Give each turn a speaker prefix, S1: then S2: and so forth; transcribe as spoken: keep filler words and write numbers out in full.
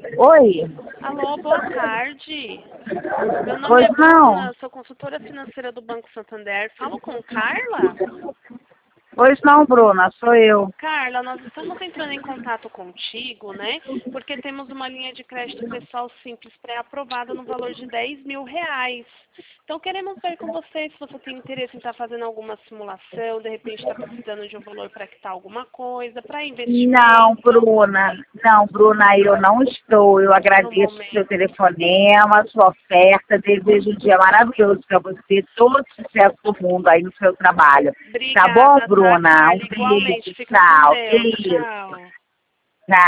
S1: Oi?
S2: Alô, boa tarde. Meu nome
S1: Pois
S2: é
S1: não.
S2: Bruna, sou consultora financeira do Banco Santander. Falo com Carla?
S1: Pois não, Bruna, sou eu.
S2: Carla, nós estamos entrando em contato contigo, né? Porque temos uma linha de crédito pessoal simples pré-aprovada no valor de dez mil reais. Então queremos ver com você se você tem interesse em estar fazendo alguma simulação, de repente está precisando de um valor para quitar alguma coisa, para
S1: Não,
S2: investimento,
S1: Bruna. Não, Bruna, eu não estou. Eu
S2: no
S1: agradeço o seu
S2: momento.
S1: telefonema, sua oferta. Desejo um dia maravilhoso para você. Todo sucesso do mundo aí no seu trabalho. Tá bom,
S2: Obrigada, tá,
S1: Bruna? Um
S2: Carla?
S1: beijo.
S2: Igualmente. Fica com
S1: Tchau. Que
S2: Deus.
S1: isso.
S2: Tchau.